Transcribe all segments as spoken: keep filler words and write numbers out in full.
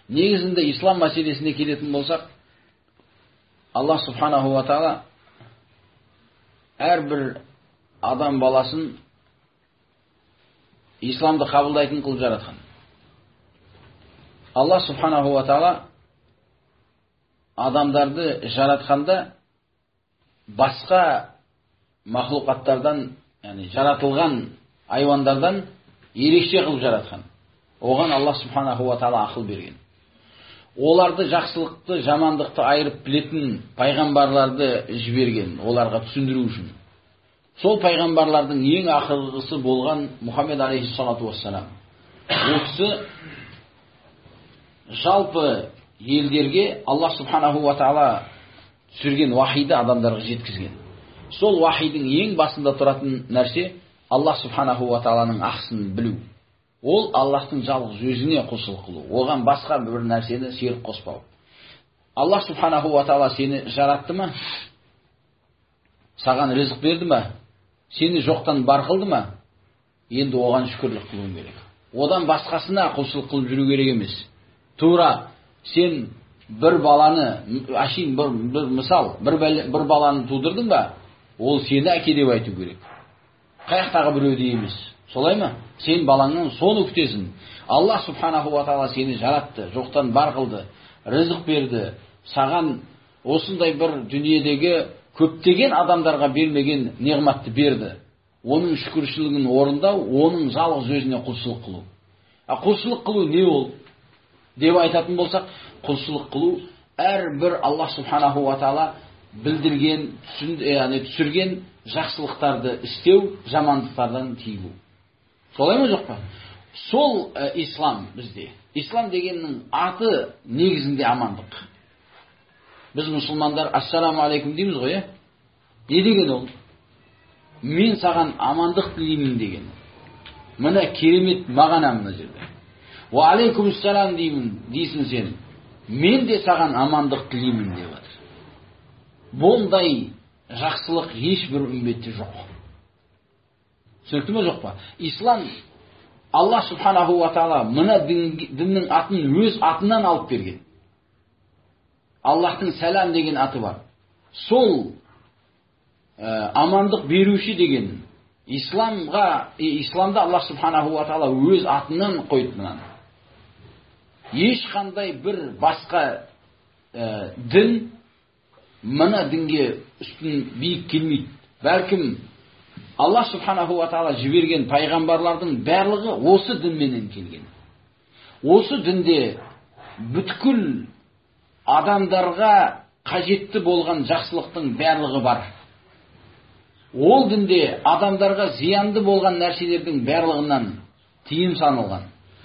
негізінде ислам мәселесіне келетін болсақ, Аллах субханаху ва таала әрбір адам баласын исламды қабылдайтын қылып жаратқан. Аллах субханаху ва таала адамдарды жаратқанда басқа махлуқаттардан, яғни жаратылған айуандардан ерекше қылып жаратқан. Оған Аллах субханаху ва таала ақыл берген. Оларды жақсылықты, жамандықты айырып білетін пайғамбарларды жіберген, оларға түсіндіру үшін. Сол пайғамбарлардың ең ақылғысы болған Мұхаммед алейхиссалату вассалам. Ол кісі жалпы елдерге Аллах субханаху ва таала түсірген уахиді адамдарға жеткізген. Сол уахидің ең басында тұратын нәрсе Аллах субханаху ва тааланың ақысын білу. Ол Аллахтың жалғыз өзіне құлшылық қылу. Оған басқа бір нәрсені серік қоспау. Аллах субханаху ва таала сені жаратты ма? Саған ризық берді ма? Сені жоқтан бар қылды ма? Енді оған шүкірлік қылуың керек. Одан басқасына құлшылық қылып жүру керек емес. Тура сен бір баланы, ашин бір, бір мысал, бір, бір баланы тудырдың ба? Ол сені әке деп айту керек. Қаяқтағы біреуде емес. Солай ма? Сен балаңнан соны күтесің. Аллах субханаху ва таала сені жаратты, жоқтан бар қылды, ризық берді. Саған осындай бір дүниедегі көптеген адамдарға бермеген неғматты берді. Оның шүкіршілігін орындау, оның жалғыз өзіне құлшылық қылу. А құлшылық қылу не ол? Деп айтатын болсақ, құлшылық қылу әрбір Аллах субханаху ва таала білдірген, яғни түсірген жақсылықтарды істеу, жамандықтардан тыю. Солай ма жоқ па? Сол ә, ислам бізде. Ислам дегеннің аты негізінде амандық. Біз мұсылмандар ассаламу алейкум дейміз ғой, е? Не деген ол? Мен саған амандық тілеймін деген. Мына керемет мағына мына жерде. Ва алейкум ассалам деймін, дейсің сен. Мен де саған амандық тілеймін деп жатыр. Бұндай жақсылық ешбір үмметте жоқ. Түсінікті ме жоқ па? Ислам, Аллах субханаху ва таала мына діннің атын өз атынан алып берген. Аллахтың сәлам деген аты бар. Сол ә, амандық беруші деген исламға, ә, исламда Аллах субханаху ва таала өз атынан қойды мынаны. Ешқандай бір басқа ә, дін мына дінге үстін биік келмейді. Бәлкім Аллах субханаху ва таала жіберген пайғамбарлардың барлығы осы дінменен келген. Осы дінде бүткіл адамдарға қажетті болған жақсылықтың барлығы бар. Ол дінде адамдарға зиянды болған нәрселердің барлығынан тыйым саналған.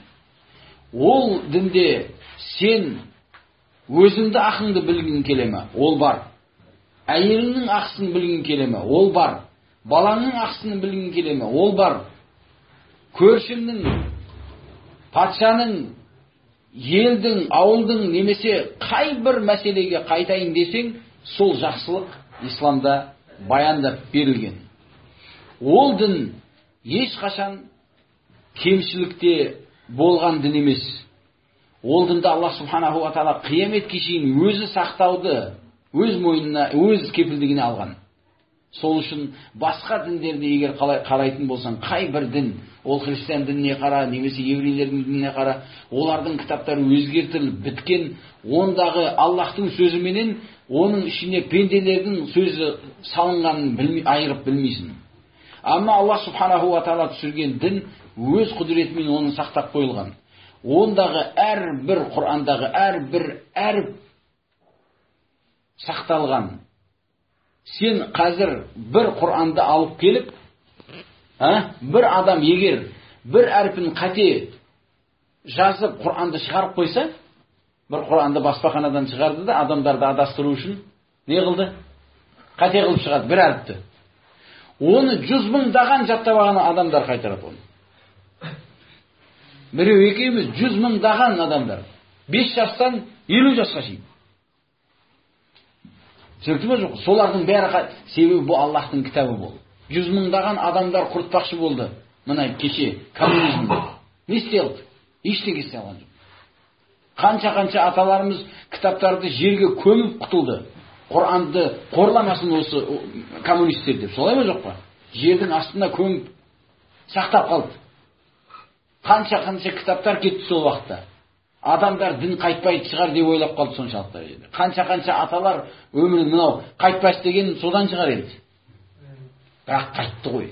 Ол дінде сен өзіңді ақыңды білгің келе ме? Ол бар. Әйеліңнің ақысын білгің келе ме? Ол бар. Балаңның ақысын білгің келе ме? Ол бар. Көршіңнің, патшаның, елдің, ауылдың немесе қай бір мәселеге қайтайын десең, сол жақсылық исламда баяндап берілген. Ол дін ешқашан кемшілікте болған дін емес. Ол дінді Аллах субханаху ва таала қияметке шейін өзі сақтауды өз мойнына, өз кепілдігіне алған. Сол үшін басқа діндерді егер қарайтын болсаң, қай бір дін, ол христиан дініне қара, немесе еврейлердің дініне қара, олардың кітаптары өзгертіліп біткен, ондағы Аллахтың сөзіменен оның ішіне пенделердің сөзі салынғанын білмей, айырып білмейсің. Amma Allah subhanahu wa ta'ala түсірген дін өз құдіретімен оны сақтап қойылған. Ондағы әрбір Құрандағы әрбір әріп сақталған. Сен қазір бір Құранды алып келіп, ә, бір адам егер бір әрпін қате жазып Құранды шығарып қойса, бір Құранды баспаханадан шығарды да адамдарды адастыру үшін не қылды? Қате қылып шығарды бір әріпті. Оны жүз мыңдаған жаттап алған адамдар қайтарады оны. Біреу екеуміз жүз мыңдаған адамдар. бес жастан елу жасқа шейін. Түсінікті ме жоқ? Солардың бәрі себебі бұл Аллахтың кітабы болды. Жүз мыңдаған адамдар құртпақшы болды. Мына кеше коммунизмді. Не істелді? Ештеңе істей алған жоқ. Қанша-қанша аталарымыз кітаптарды жерге көміп құтылды. Құранды қорламасын осы коммунистер деп. Солай ма жоқ па? Жердің астына көміп сақтап қалды. Қанша-қанша кітаптар кетті сол уақытта. Адамдар дін қайтпайды шығар деп ойлап қалды соншалықты дәрежеде. Қанша-қанша аталар өмірін мынау қайтпас деген содан шығар еді. Бірақ қайтты ғой.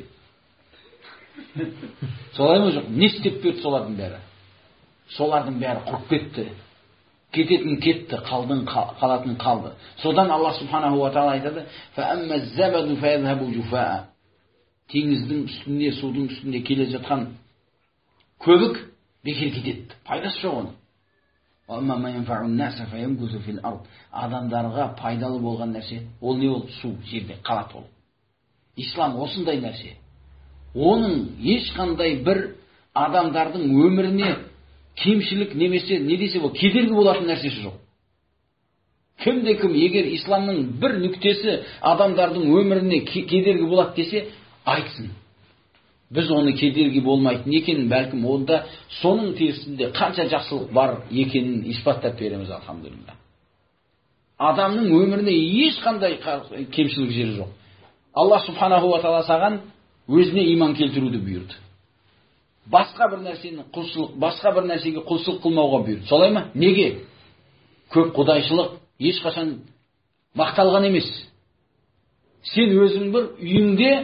Солай ма жоқ? Не істеп берді солардың бәрі? Солардың бәрі құрып кетті. Кететін кетті, қалдың қалатын қалды. Содан Аллах субханаху ва тағала айтады: "Фаамма забаду фаязхабу жуфаа." Теңіздің үстінде, судың үстінде келе жатқан көбік бекер кетеді. Пайдасы жоқ оның. "Вамма ма янфау ан-наса фаямкусу фил ард." Адамдарға пайдалы болған нәрсе, ол не ол? Су, жерде қалады ол. Ислам осындай нәрсе. Оның ешқандай бір адамдардың өміріне кемшілік немесе не десе бұл кедергі болатын нәрсесі жоқ. Кімде кім егер исламның бір нүктесі адамдардың өміріне кедергі болады десе, айтсын. Біз оны кедергі болмайтын екенін, бәлкім онда соның терісінде қанша жақсылық бар екенін испаттап береміз, алхамдулилlah. Адамның өміріне ешқандай кемшілік жері жоқ. Аллах субханаху ва тағала саған өзіне иман келтіруді бұйырды. Басқа бір нәрсені құлшылық, басқа бір нәрсеге құлшылық қылмауға бұйырды. Солай ма? Неге? Көп құдайшылық ешқашан мақталған емес. Сен өзің бір үйіңде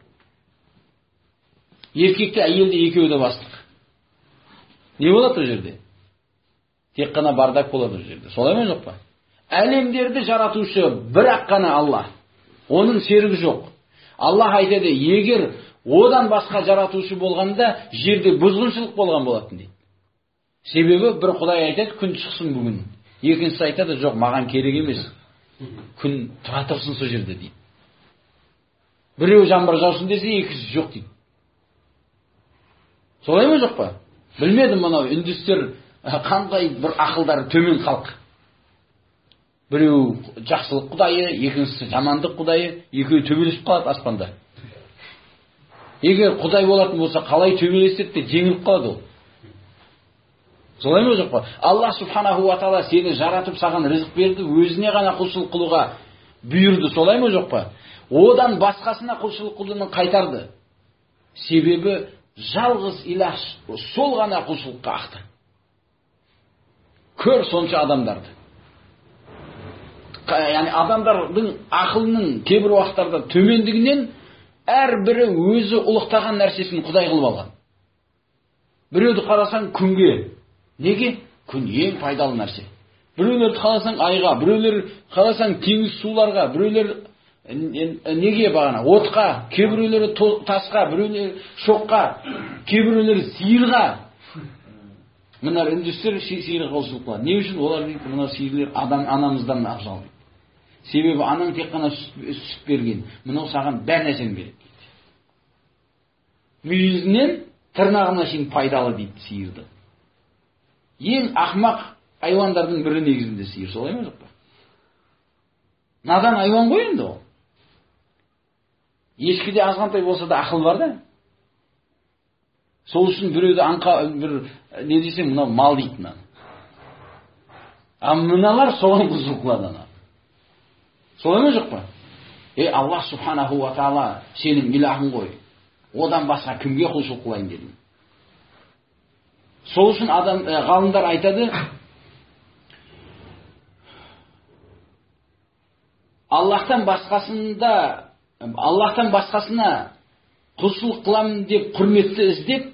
еркекті, әйелді екеуі де бастық. Не болады ол жерде? Тек қана бардак болады ол жерде. Солай ма жоқ па? Әлемдерді жаратушы бір-ақ қана Аллах. Оның серігі жоқ. Аллах айтады, егер одан басқа жаратушы болғанда жерде бұзғыншылық болған болатын дейді. Себебі бір Құдай айтады, күн шықсын бүгін. Екіншісі айтады, жоқ, маған керек емес. Күн тұра тұрсын сол жерде дейді. Біреу жаңбыр жаусын десе, екіншісі жоқ дейді. Солай ма жоқ па? Білмедім мынау үндістер қандай бір ақылдары төмен халық. Біреу жақсылық құдайы, екіншісі жамандық құдайы, екеуі төбелесіп қалады аспанда. Егер құдай болатын болса, қалай төбелеседі де жеңіліп қалады ол. Солай ма жоқ па? Аллах субханаху ва тағала сені жаратып саған ризық берді, өзіне ғана құлшылық қылуға бұйырды. Солай ма жоқ па? Одан басқасына құлшылық қылуын қайтарды. Себебі жалғыз илах сол ғана құлшылыққа ақты. Көр сонша адамдарды. Яғни адамдардың ақылының кейбір уақыттарда төмендігінен әрбірі өзі ұлықтаған нәрсесін құдай қылып алған. Біреуді қарасаң күнге. Неге? Күн ең пайдалы нәрсе. Біреулерді қарасаң айға, біреулер қарасаң теңіз суларға, біреулер неге бағана? Отқа, кейбіреулері тасқа, біреулер шоққа, кейбіреулері сиырға. Мына үндістер сиырға құлшылық қылады. Не үшін? Олар дейді, мына сиырлер адам анамыздан абзал дейді. Себебі анаң тек қана сүт берген, мынау саған бәр нәрсені береді дейді. Мүйізінен тырнағына шейін пайдалы дейді сиырды. Ең ақмақ айуандардың бірі негізінде сиыр, солай ма жоқ па? Надан айуан ғой енді ол. Ешкіде азғантай болса да ақыл бар да. Сол үшін біреуді аңқа бір не десем, мынау мал дейді. А мыналар соған құлшылық қылады ана. Солай ма жоқ па? Ей Аллах субханаху ва тағала сенің илахың ғой. Одан басқа кімге құлшылық қылайын дедім. Сол үшін адам ғалымдар айтады, Аллахтан басқасында Аллахтан басқасына құлшылық қыламын деп құрметті іздеп,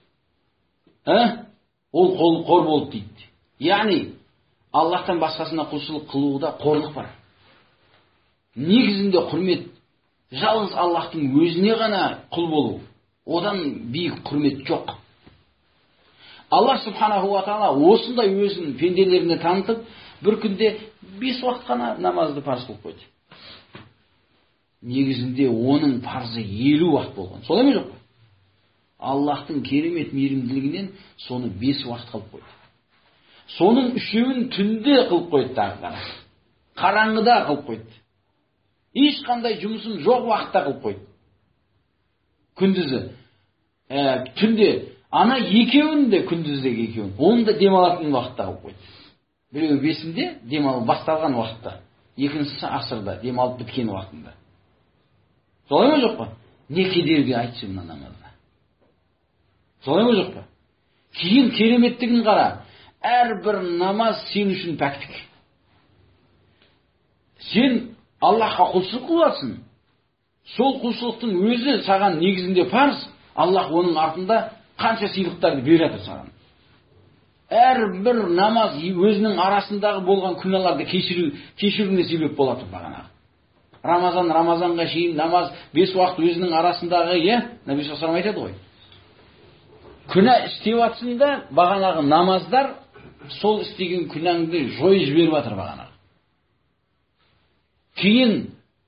ол қор болды дейді. Яғни Аллахтан басқасына құлшылық қылуында қорлық бар. Негізінде құрмет жалғыз Аллахтың өзіне ғана құл болу. Одан биік құрмет жоқ. Аллах субханаху ва тағала осындай өзін пенделеріне танытып, бір күнде бес уақыт қана намазды парыз қылып қойды. Негізінде оның парызы елу уақыт болған. Солай ма жоқ па? Аллахтың керемет мейірімділігінен соны бес уақыт қылып қойды. Соның үшеуін түнде қылып қойды тағы. Қараңғыда қылып қойды. Ешқандай жұмысын жоқ уақытта қылып қойды. Күндізі, ә, түнде ана екеуін де күндіздегі екеуін, оны да демалатын уақытта қойып қойды. Біреуі бесінде демалу басталған уақытта, екіншісі асырда демалып біткен уақытында. Солай ма жоқ па? Не кедергі айтшы мына намазда. Солай ма жоқ па? Кейін кереметтігін қара. Әрбір намаз сен үшін пәктік. Сен Аллахқа құлшылық қыласың. Сол құлшылықтың өзі саған негізінде парыз. Аллах оның артында қанша сыйлықтарды беріп жатыр саған. Әрбір намаз өзінің арасындағы болған күнәларды кешіруіне себеп болады бағанағы. Рамазан Рамазанға шейін намаз бес уақыт өзінің арасындағы, е, Наби саллаллаху алейхи айтады ғой. Күнә істеп жатсында бағанағы намаздар сол істеген күнәңді жойып жіберіп жатыр бағанағы. Кейін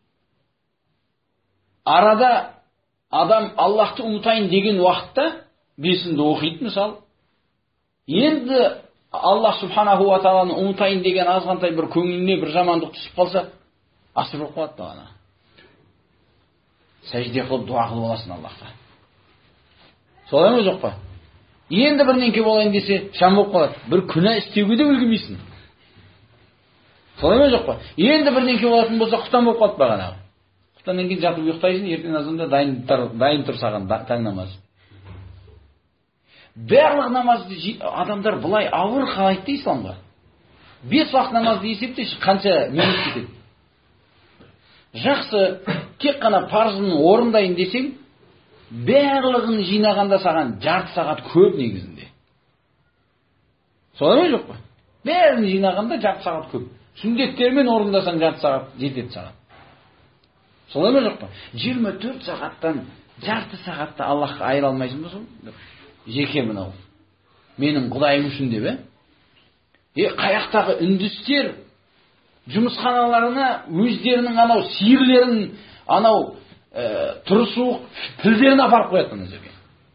арада адам Аллахты ұмытайын деген уақытта бесінді оқиды мысалы. Енді Аллах субханаху ва тағаланы ұмытайын деген азғантай бір көңіліне бір жамандық түсіп қалса, асыр болып қалады бағана. Сәжде қылып дуа қылып аласың Аллахқа. Солай ма жоқ па? Енді бірнеңке болайын десе, шам болып қалады. Бір күнә істеуге де үлгермейсің. Солай ма жоқ па? Енді бірнеңке болатын болса, құтан болып қалды бағана. Құтаннан кейін жатып ұйықтайсың, ертең азанда дайын тұр саған таң намаз. Барлық намазды адамдар бұлай ауыр қалайды да исламға. Бес уақыт намазды есептейші, қанша минут кетеді. Жақсы, тек қана парызын орындайын десең, барлығын жинағанда саған жарты сағат көп негізінде. Солай ма жоқ па? Бәрін жинағанда жарты сағат көп. Сүндеттермен орындасаң жарты сағат жетеді саған. Солай ма жоқ па? жиырма төрт сағаттан жарты сағатта Аллахқа айыра алмайсың ба сол? Жеке мынау. Менің Құдайым үшін деп, е? Е, қаяқтағы үндістер жұмысханаларына өздерінің анау сиырлерін, анау ә, тұрысуық пілдерін апарып қояды ана жерге.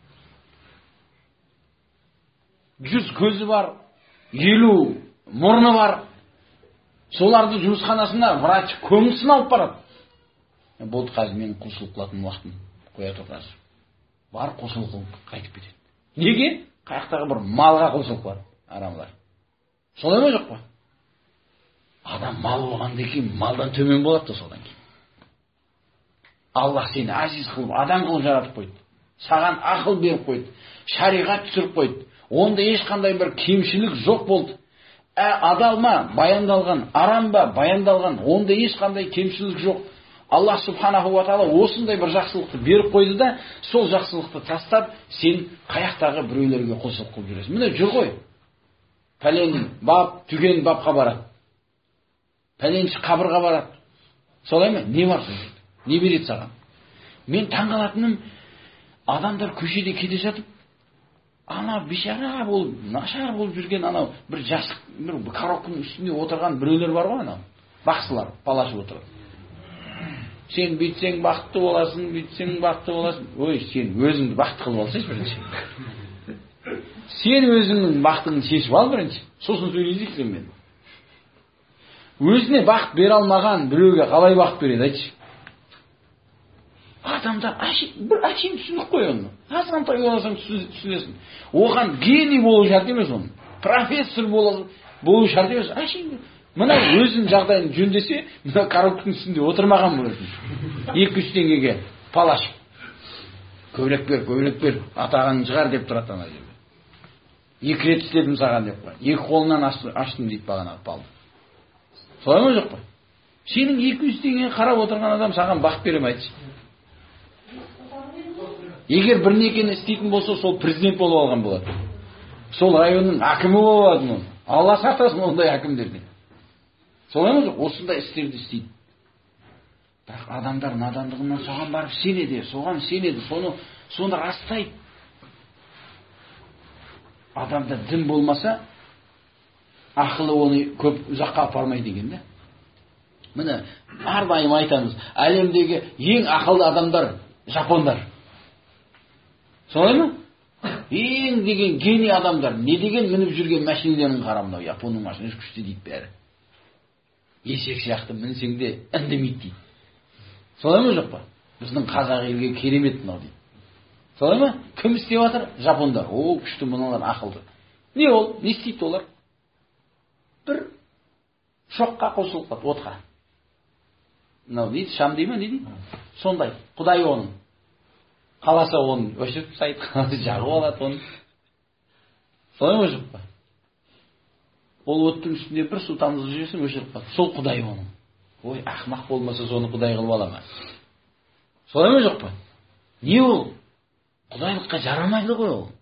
Жүз көзі бар, елу мұрны бар. Соларды жұмысханасына врач көмісін алып барады. Болды, қазір менің құлшылық қылатын уақытым қоя тұр қазір. Бар құлшылық қылып қайтып кетеді. Неге? Қаяқтағы бір малға құлшылық бар, арамлар. Солай ма жоқ па? Адам мал болғанда кейін малдан төмен болады да содан кейін. Аллах сені азиз қылып, адам қылып жаратып қойды. Саған ақыл беріп қойды. Шариғат түсіріп қойды. Онда ешқандай бір кемшілік жоқ болды. Ә, адал ма баяндалған, арам ба баяндалған, онда ешқандай кемшілік жоқ. Аллах субханаху ва тағала осындай бір жақсылықты беріп қойды да, сол жақсылықты тастап, сен қаяқтағы біреулерге құлшылық қылып жүресің. Міне жүр ғой. Пәлен бап, түген бапқа барады. Пәленші қабырға барады. Солай ма? Не бар сол жерде? Не береді саған? Мен таңғалатыным, адамдар көшеде кете жатып, ана бишара болып, нашар болып жүрген анау бір жасық, бір коробканың үстінде отырған біреулер бар ғой анау. Бақсылар, палашып отырады. Сен бүйтсең бақытты боласың, бүйтсең бақытты боласың. Ой, сен өзіңді бақытты қылып алсайшы бірінші. Сен өзіңнің бақытыңды шешіп ал бірінші. Сосын сөйлесейік сенмен. Өзіне бақыт бере алмаған біреуге қалай бақыт береді, айтшы. Адамдар бір әшейін түсінік қой оны. Азғантай боласаң түсінесің. Оған гений болу шарт емес оны. Профессор болу шарт емес. Әшейін мына өзінің жағдайын жөндесе, мына коробканың үстінде отырмаған боласың. Екі-үш теңгеге палаш. Көбірек бер, көбірек бер, атағанын шығар деп тұрады ана жерде. Екі рет істедім саған деп қой. Екі қолынан аштым дейді бағанағы палды. Солай ма жоқ па? Сенің екі-үш теңгеге қарап отырған адам саған бақыт бере ме, айтшы. Егер бірнекені істейтін болса, сол президент болып алған болады. Сол районның әкімі болып алады. Алла сақтасын ондай әкімдерден. Солай ма жоқ? Осындай істерді істейді. Бірақ адамдар надандығынан соған барып сенеді, соған сенеді, соны соны растайды. Адамда дін болмаса, ақылы оны көп ұзаққа апармайды деген да. Міне, әрдайым айтамыз, әлемдегі ең ақылды адамдар жапондар. Солай ма? Ең деген гений адамдар, не деген мініп жүрген машинелерін қарамдау, Японның машинасы күшті дейді бәрі. Есек сияқты мінсең де үндемейді дейді. Солай ма жоқ па? Біздің қазақ елге керемет мынау дейді. Солай ма? Кім істеп жатыр? Жапондар. О, күшті, мыналар ақылды. Не ол? Не істейді олар? Бір шоққа қосылып қалды, отқа. Мынау дейді, шам дей ме, не дейді? Сондай. Құдай оның. Қаласа оны өшіріп тастайды, қаласа жағып алады оны. Солай ма жоқ па? Ол оттың үстінде бір су тамызып жіберсең өшіріп қалады. Сол Құдай оның. Ой, ақмақ болмаса соны Құдай қылып ала ма? Солай ма жоқ па? Не ол? Құдайлыққа жарамайды ғой ол.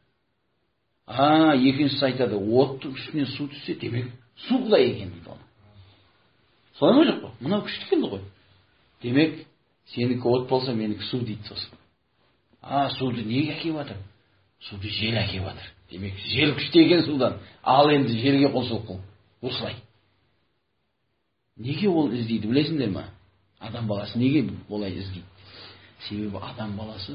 А, екіншісі айтады, оттың үстіне су түссе, демек су Құдай екен дейді оны. Солай ма жоқ па? Мынау күшті келді ғой. Демек, сенікі от болса, менікі су дейді сосын. А, суды неге әкеп жатыр? Суды жел әкеп жатыр. Демек, жел күшті екен судан. Ал енді желге қосылып қыл. Осылай. Неге ол іздейді, білесіңдер ма? Адам баласы неге олай іздейді? Себебі адам баласы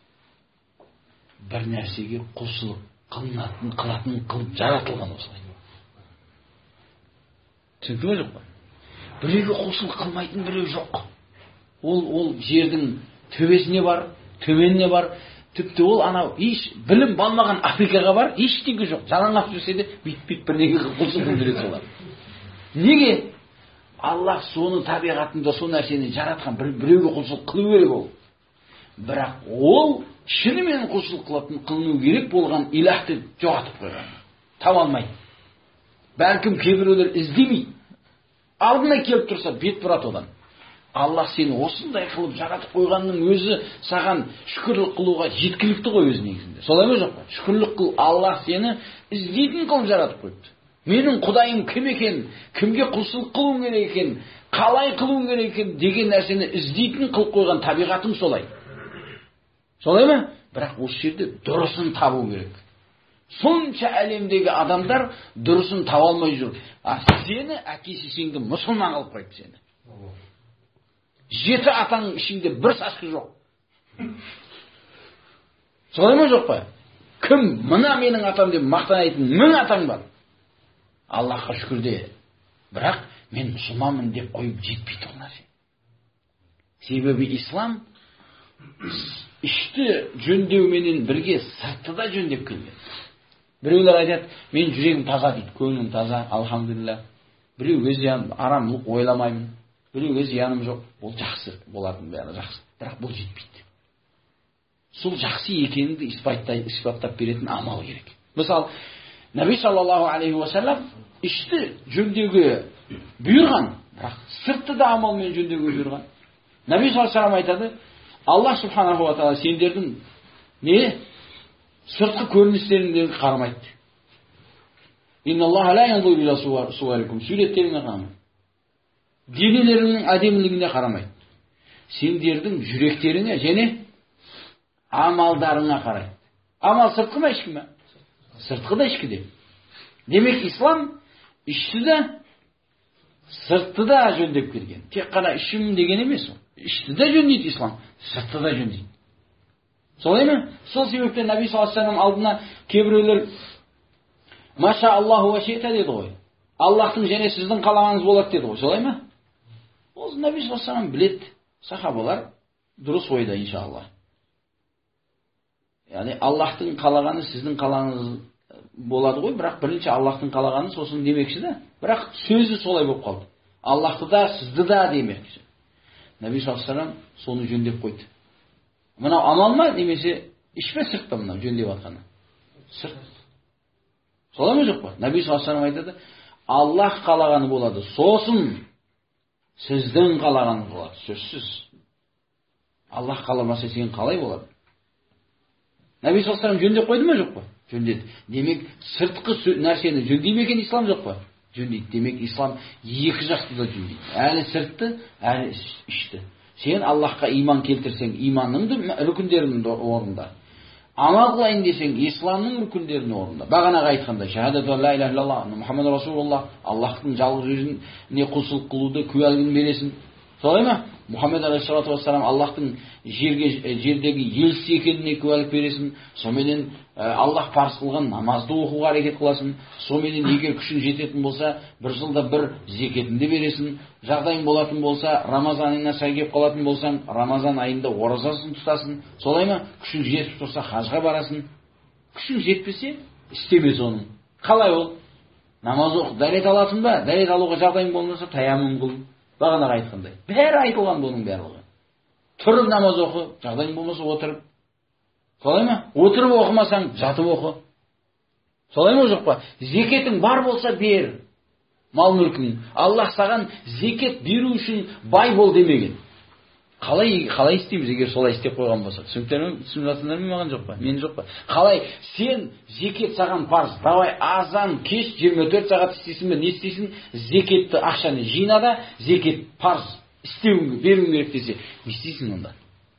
бір нәрсеге құлшылық қылынатын, қылатын қылып жаратылған осылай. Түсінді ме жоқ па? Біреуге құлшылық қылмайтын біреу жоқ. Ол ол жердің төбесіне бар, төменіне бар. Тіпті ол анау еш білім болмаған Африкаға бар, ештеңе жоқ. Жалаңаш жүрсе де бит-бит бірнеге құлшылық береді солар. Неге? Аллах соны табиғатында сол нәрсені жаратқан, біреуге құлшылық қылу керек ол. Бірақ ол шынымен құлшылық қылатын, қылыну керек болған илахты жоғалтып қойған. Таба алмайды. Бәлкім кейбіреулер іздемейді. Алдына келіп тұрса бет бұрады одан. Аллах сені осындай қылып жаратып қойғанның өзі саған шүкірлік қылуға жеткілікті ғой өз негізінде. Солай ма жоқ па? Шүкірлік қыл, Аллах сені іздейтін қылып жаратып қойды. Менің Құдайым кім екен, кімге құлшылық қылуың керек екен, қалай қылуың керек екен деген нәрсені іздейтін қылып қойған табиғатың солай. Солай ма? Бірақ осы жерде дұрысын табу керек. Сонша әлемдегі адамдар дұрысын таба алмай жүр. А сені әке-шешеңді мұсылман қылып қойды сені. Жеті атаның ішінде бір сашқы жоқ. Солай ма жоқ па? Кім мына менің атам деп мақтанайтын мың атаң бар. Аллахқа шүкір де. Бірақ мен мұсылманмын деп қойып жетпейді ол нәрсе. Себебі ислам ішті жөндеуменен бірге сыртты да жөндеп келген. Біреулер айтады, мен жүрегім таза дейді, көңілім таза, алхамдулилля. Біреуге зиян, арамлық ойламаймын. Біреуге зияным жоқ. Ол жақсы, болатын бәрі жақсы. Бірақ бұл жетпейді. Сол жақсы екеніңді испаттап беретін амал керек. Мысалы, Наби саллаллаху алейхи уассалам ішті жөндеуге бұйырған, бірақ сыртты да амалмен жөндеуге бұйырған. Наби саллаллаху алейхи уассалам айтады, Аллах субханаху ва тағала сендердің не? Сыртқы көріністеріңдегі қарамайды. Инналлаха ла янзуру иля суарикум. Суреттеріңе қарамайды. Денелеріңнің әдемілігіне қарамайды. Сендердің жүректеріңе және амалдарыңа қарайды. Амал сыртқы ма ішкі ме? Сыртқы да ішкі де. Демек ислам ішті да сыртты да жөндеп келген. Тек қана ішім деген емес ол. Ішті да жөндейді ислам, сыртты да жөндейді. Солай ма? Сол себепте Наби саллаллаху алейхи ва саллям алдына кейбіреулер Маша Аллаху ва ши'та деді ғой. Аллахтың және сіздің қалағаныңыз болады деді ғой. Солай ма? Ол Наби саллаллаху алейхи ва саллям біледі. Сахабалар дұрыс ойда иншалла. Яғни Аллахтың қалағаны сіздің қалағаныңыз болады ғой, бірақ бірінші Аллахтың қалағаны сосын демекші да. Бірақ сөзі солай болып қалды. Аллахты да, сізді да демекші. Наби саллаллаху алейхи ва саллям соны жөндеп қойды. Мынау амал ма немесе іш пе сырт па мынау жөндеп жатқаны? Сырт. Солай ма жоқ па? Наби саллаллаху алейхи ва саллям айтады, Аллах қалағаны болады, сосын сіздің қалағаныңыз болады, сөзсіз. Аллах қаламаса сен қалай болады? Наби саллаллаху алейхи ва саллям жөндеп қойды ма жоқ па? Жөндеді. Демек сыртқы нәрсені жөндей ме екен ислам жоқ па? Жөндейді. Демек ислам екі жақты да жөндейді. Әлі сыртты, әлі ішті. Сен Аллахқа иман келтірсең, иманның рүкіндерінің орында. Амал қылайын десең, исламның рүкіндерінің орында. Бағанаға айтқанда, шахадату ла иляха иллаллах, Мұхаммад расулуллах, Аллахтың жалғыз өзіне құлшылық қылуды куәлігін бересің. Солай ма? Мұхаммед алейхиссалату вассалам Аллахтың жерге жердегі елшісі екеніне куәлік бересің. Соменен Аллах парыз қылған намазды оқуға әрекет қыласың. Соменен егер күшің жететін болса, бір жылда бір зекетіңді бересің. Жағдайың болатын болса, Рамазан айына сай келіп қалатын болсаң, Рамазан айында оразасын тұтасың. Солай ма? Күшің жетіп тұрса, хажға барасың. Күшің жетпесе, істеме соны. Қалай ол? Намаз оқы, дәрет аласың ба? Дәрет алуға жағдайың болмаса, таяммум қыл. Бағана айтқандай. Бәрі айтылған бұның барлығы. Тұрып намаз оқы, жағдайың болмаса отырып. Солай ма? Отырып оқымасаң, жатып оқы. Солай ма, жоқ па? Зекетің бар болса бер. Мал мүлкің. Аллах саған зекет беру үшін бай бол демеген. Қалай қалай істейміз егер солай істеп қойған болса? Түсініктер ме? Түсініп жатсыңдар ма маған, жоқ па? Мен жоқ па? Қалай сен зекет саған парыз. Давай азан кеш жиырма төрт сағат істейсің бе? Не істейсің? Зекетті ақшаны жинада, зекет парыз істеуің, беруің керек десе, не істейсің онда?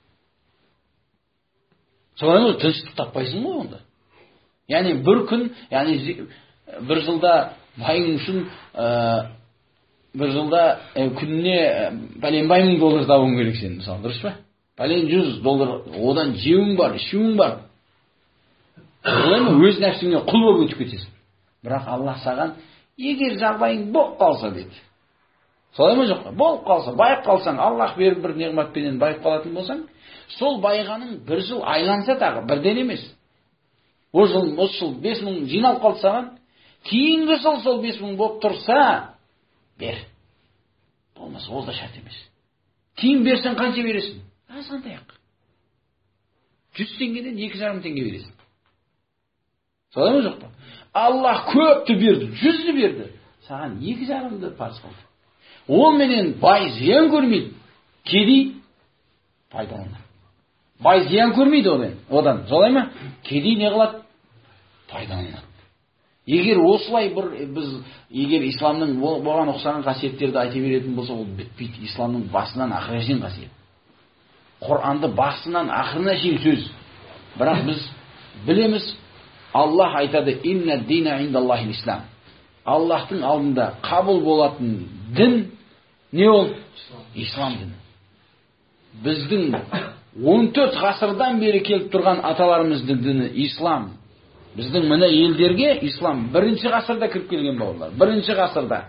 Солай ма? Тыныштық таппайсың ғой онда. Яғни бір күн, яғни бір жылда байың үшін бір жылда күніне пәлен мың доллар табуың керек сен, мысалы, дұрыс па? Пәлен жүз доллар, одан жеуің бар, ішуің бар. Солай ма? Өз нәпсіңе құл болып өтіп кетесің. Бірақ Аллах саған, егер жағдайың болып қалса деді. Солай ма, жоқ па? Болып қалса, байып қалсаң, Аллах беріп бір неғматпенен байып қалатын болсаң, сол байғаның бір жыл айланса тағы, бірден емес. О жыл, осы жыл бес мың жиналып қалды саған, кейінгі жыл сол бес мың болып тұрса, бер. Болмаса, ол да шарт емес. Кейін берсең қанша бересің? Азғандай ақ. Жүз теңгеден екі жарым теңге бересің. Солай ма, жоқ па? Аллах көпті берді, жүзді берді. Саған екі жарымды парыз қылды. Ол менен бай зиян көрмейді. Кедей пайдаланады. Бай зиян көрмейді одан. Одан, солай ма? Кедей не қылады? Пайдаланады. Егер осылай бір біз егер исламның болған ұқсаған қасиеттерді айта беретін болса, ол бітпейді. Исламның басынан ақырына шейін қасиет. Құранды басынан ақырына шейін сөз. Бірақ біз білеміз, Аллах айтады: "Инна дина индаллахи ислам". Аллахтың алдында қабыл болатын дін не ол? Ислам діні. Біздің он төрт ғасырдан бері келіп тұрған аталарымыздың діні ислам. Біздің мына елдерге ислам бірінші ғасырда кіріп келген бауырлар. Бірінші ғасырда.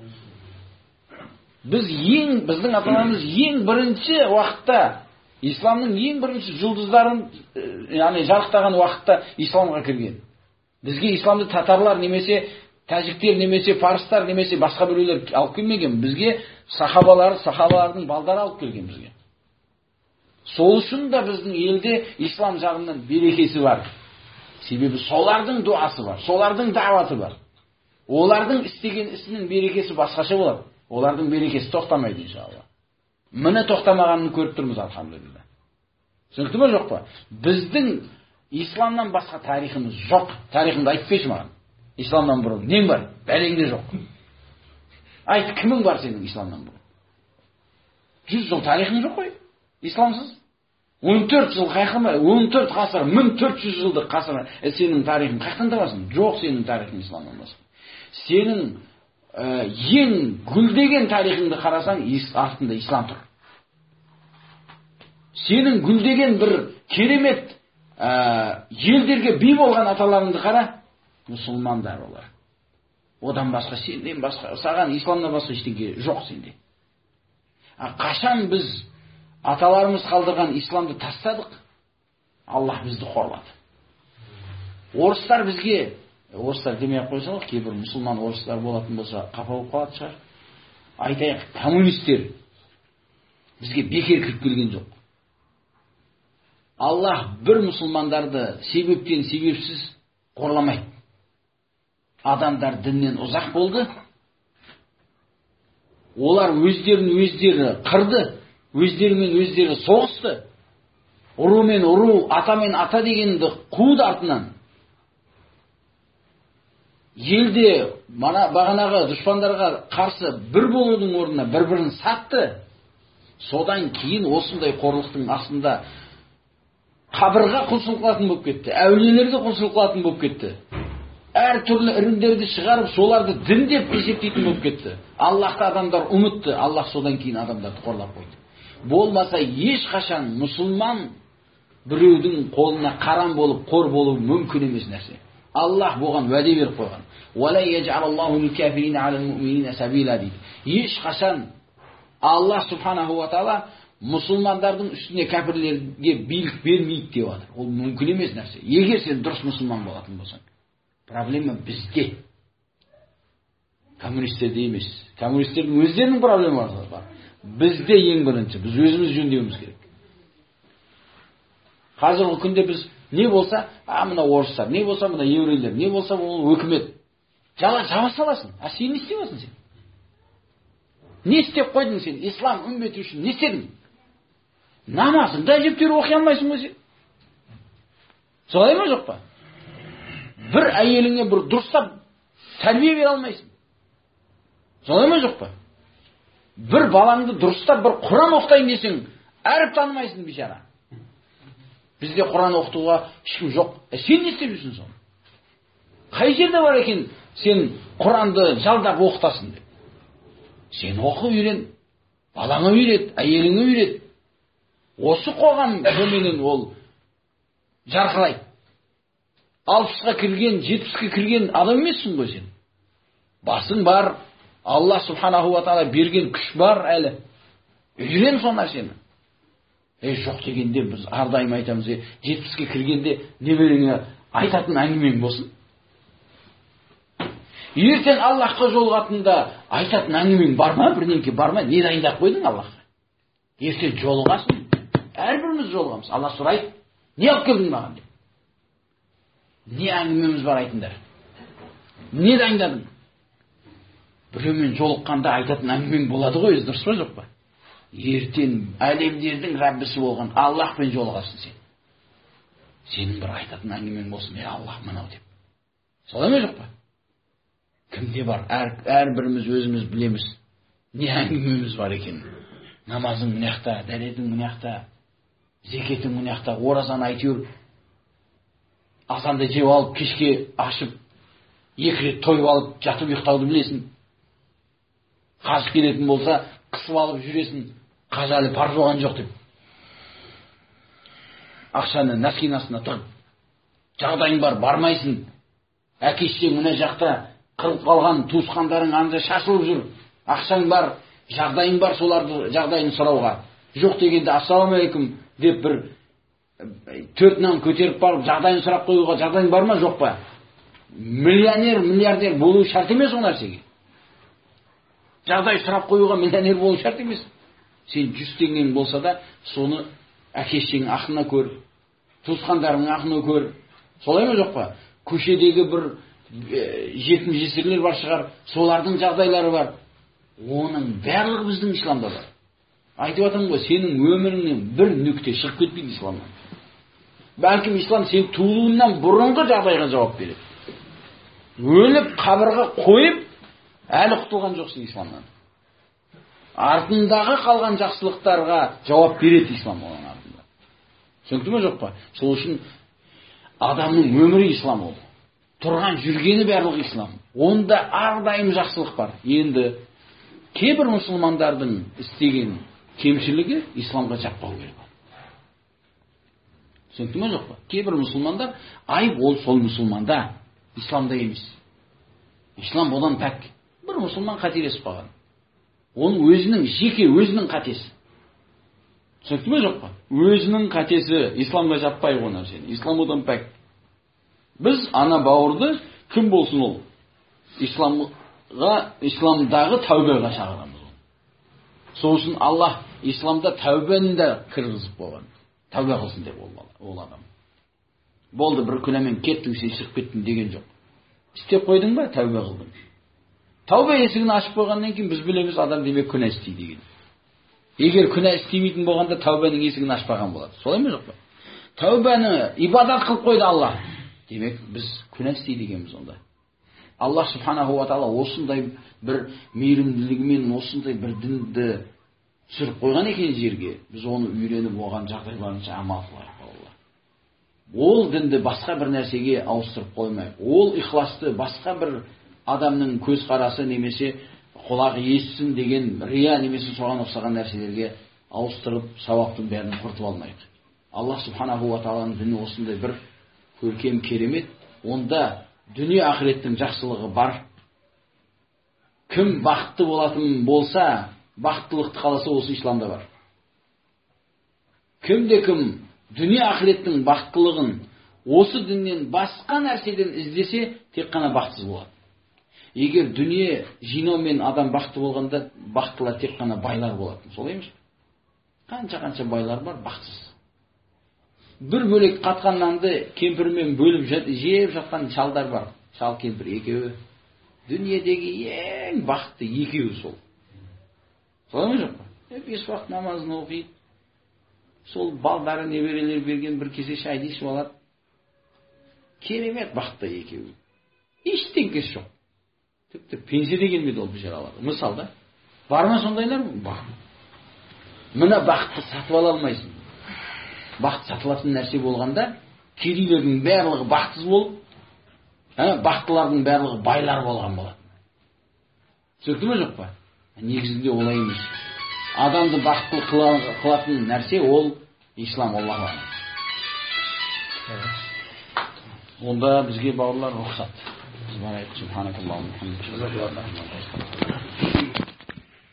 Біз ең, біздің аталарымыз ең бірінші уақытта, исламның ең бірінші жұлдыздарын, яғни жарықтаған уақытта исламға кірген. Бізге исламды татарлар немесе тәжіктер немесе парыстар немесе басқа біреулер алып келмеген. Бізге сахабалар, сахабалардың балдары алып келген бізге. Сол үшін да біздің елде ислам жағынан берекесі бар. Себебі солардың дуасы бар, солардың даваты бар. Олардың істеген ісінің берекесі басқаша болады. Олардың берекесі тоқтамайды иншалла. Міне тоқтамағанын көріп тұрмыз, алхамдулилля. Түсінікті ме, жоқ па? Біздің исламнан басқа тарихымыз жоқ. Тарихымды айтып берші маған. Исламнан бұрын нең бар? Бәлеңде жоқ. Айт, кімің бар сенің исламнан бұрын? Жүз жыл тарихың жоқ қой, исламсыз. он төрт жыл қайқыма, он төрт ғасыр, мың төрт жүз жылдық ғасыр сенің тарихың қайдан табасың? Жоқ сенің тарихың исламнан басқа. Сенің ә, ең гүлдеген тарихыңды қарасаң, артында ислам тұр. Сенің гүлдеген бір керемет ә, елдерге би болған аталарыңды қара, мұсылмандар олар. Одан басқа, сенден басқа, саған исламнан басқа ештеңе жоқ сенде. А қашан біз аталарымыз қалдырған исламды тастадық, Аллах бізді қорлады. Орыстар бізге, орыстар демей ақ қойсақ, кейбір мұсылман орыстар болатын болса қапа болып қалады шығар. Айтайық, коммунистер бізге бекер кіріп келген жоқ. Аллах бір мұсылмандарды себептен себепсіз қорламайды. Адамдар діннен ұзақ болды. Олар өздерін өздері қырды. Өздерімен өздері соғысты. Ұру мен ұру, ата мен ата дегенді қуды артынан. Елде бағанағы дұшпандарға қарсы бір болудың орнына бір-бірін сатты. Содан кейін осындай қорлықтың астында қабырға құлшылық қылатын болып кетті. Әулиелерге құлшылық қылатын болып кетті. Әр түрлі ірімдерді шығарып, соларды дін деп есептейтін болып кетті. Аллахты адамдар ұмытты. Аллах содан кейін адамдарды қорлап қойды. Болмаса ешқашан мұсылман біреудің қолына қарам болып, қор болу мүмкін емес нәрсе. Аллах болған уәде беріп қойған. وَلَا يَجْعَلَ اللَّهُ لِلْكَافِرِينَ عَلَى الْمُؤْمِنِينَ سَبِيلًا дейді. Ешқашан Аллах субханаху ва таала мұсылмандардың үстіне кәпірлерге билік бермейді деп жатыр. Ол мүмкін емес нәрсе. Егер сен дұрыс мұсылман болатын болсаң, проблема бізде. Коммунистерде емес. Коммунистердің өздерінің проблемалары бар. Бізде ең бірінші, біз өзіміз жөндеуіміз керек. Қазіргі күнде біз не болса, а мына орыстар, не болса мына еврейлер, не болса ол өкімет. Жала жаба саласың. А сен не істеп алсың сен? Не істеп қойдың сен? Ислам үмметі үшін не істедің? Намазыңды әжептәуір оқи алмайсың ғой сен. Солай ма жоқ па? Бір әйеліңе бір дұрыстап тәрбие бере алмайсың. Солай ма жоқ па? Бір балаңды дұрыстап бір Құран оқытайын десең, әріп танымайсың бейшара. Бізде Құран оқытуға ешкім жоқ. Ә сен не істеп жүрсің соны? Қай жерде бар екен сен Құранды жалдап оқытасың деп? Сен оқы үйрен, балаңа үйрет, әйеліңе үйрет. Осы қоғам көменен ол жарқырайды. Алпысқа кірген, жетпіске кірген адам емессің ғой сен. Басың бар, Алла субханаху ва таала берген күш бар әлі. Үйрен сол нәрсені. Е, жоқ дегенде біз ардайым айтамыз, жетпіске кіргенде немереңе айтатын әңгімең болсын. Ертең Аллахқа жолығатында айтатын әңгімең бар ма? Бірдеңке бар ма? Не дайындап қойдың Аллахқа? Ертең жолығасың. Әрбіріміз жолығамыз. Алла сұрайды, не алып келдің маған деп. Не әңгімеміз бар айтыңдар? Не дайындадың? Біреумен жолыққанда айтатын әңгімең болады ғой, дұрыс па жоқ па? Ертең әлемдердің Раббісі болған Аллахпен жолығасың сен. Сенің бір айтатын әңгімең болсын, е Аллах мынау деп. Солай ма жоқ па? Кімде бар? Әрбіріміз өзіміз білеміз. Не әңгімеміз бар екен? Намазың мұнақта, дәретің мұнақта, зекетің мұнақта, оразан айтыр. Азанды жеп алып, кешке ашып, екі рет тойып алып, жатып ұйықтауды білесің. Қажып келетін болса, қысып алып жүресің, қажалы пар жоған жоқ деп. Ақшаны нәскин астына тығып, жағдайың бар, бармайсың. Әке-шешең мына жақта қырып қалған туысқандарың анда шашылып жүр. Ақшаң бар, жағдайың бар, соларды жағдайын сұрауға. Жоқ дегенде ассалаумағалейкум деп бір төрт нан көтеріп барып жағдайын сұрап қоюға жағдайың бар ма, жоқ па? Миллионер, миллиардер болу шарт емес ол нәрсеге. Жағдай сұрап қоюға миллионер болу шарт емес. Сен жүз теңгең болса да, соны әке-шешеңнің ақына көр, туысқандарыңның ақына көр. Солай ма жоқ па? Көшедегі бір жетім жесірлер бар шығар, солардың жағдайлары бар. Оның барлығы біздің исламда бар. Айтып атам ғой, сенің өміріңнен бір нүкте шығып кетпейді исламнан. Бәлкім ислам сен туылуыңнан бұрынғы жағдайға жауап береді. Өліп қабырға қойып, әлі құтылған жоқсың исламнан. Артындағы қалған жақсылықтарға жауап береді ислам оның артында. Түсінікті ме жоқ па? Сол үшін адамның өмірі ислам ол. Тұрған жүргені барлығы ислам. Онда әрдайым жақсылық бар. Енді кейбір мұсылмандардың істеген кемшілігі исламға жаппау керек. Түсінікті ме жоқ па? Кейбір мұсылмандар айып ол сол мұсылманда, исламда емес. Ислам одан пәк. Бір мұсылман қателесіп қалған. Оның өзінің жеке өзінің қатесі. Түсінікті ме жоқ па? Өзінің қатесі, исламға жаппай ғой нәрсені. Ислам одан пәк. Біз ана бауырды кім болсын ол? Исламға, исламдағы тәубеға шақырамыз ол. Сол үшін Аллах исламда тәубені де кіргізіп болған. Тәубе қылсын деп ол адам. Болды, бір күнәмен кеттің, сен шығып кеттің деген жоқ. Істеп қойдың ба? Тәубе қылдың. Тәубе есігін ашып қойғаннан кейін біз білеміз адам демек күнә істейді деген. Егер күнә істемейтін болғанда тәубенің есігін ашпаған болады. Солай ма жоқ па? Тәубені ибадат қылып қойды Аллах. Демек біз күнә істейді екенбіз онда. Аллах субханаху ва таала осындай бір мейірімділігімен осындай бір дінді түсіріп қойған екен жерге. Біз оны үйреніп оған жағдайларынша амал қылайық. Ол дінді басқа бір нәрсеге ауыстырып қоймай, ол ихласты басқа бір адамның көз қарасы немесе құлақ естісін деген рия немесе соған ұқсаған нәрселерге ауыстырып, сауаптың бәрін құртып алмайық. Аллах субханаху ва тағаланың діні осындай бір көркем, керемет. Онда дүние ақыреттің жақсылығы бар. Кім бақытты болатын болса, бақыттылықты қаласа, осы исламда бар. Кімде кім дүние ақыреттің бақыттылығын осы діннен басқа нәрседен іздесе, тек қана бақытсыз болады. Егер дүние жинаумен адам бақытты болғанда, бақыттылар тек қана байлар болатын. Солай емес пе? Қанша-қанша байлар бар, бақытсыз. Бір бөлек қатқан нанды кемпірмен бөліп жеп жатқан шалдар бар. Шал кемпір екеуі. Дүниедегі ең бақытты екеуі сол. Солай ма жоқ па? Бес уақыт намазын оқиды. Сол балдары неберелер берген бір кесе шайды ішіп алады. Керемет бақытты екеуі. Ештеңкесі жоқ. Тіпті пенсияда келмеді ол бейшаралар. Мысал да. Бар ма сондайлар? Бар. Мына бақытты сатып ала алмайсың. Бақыт сатылатын нәрсе болғанда, кедейлердің барлығы бақытсыз болып, бақыттылардың барлығы байлар болған болады. Түсінікті ме жоқ па? Негізінде олай емес. Адамды бақытты қылатын нәрсе ол ислам, Аллаху алам. Онда бізге бауырлар рұқсат. Субханакаллахумма ва бихамдика.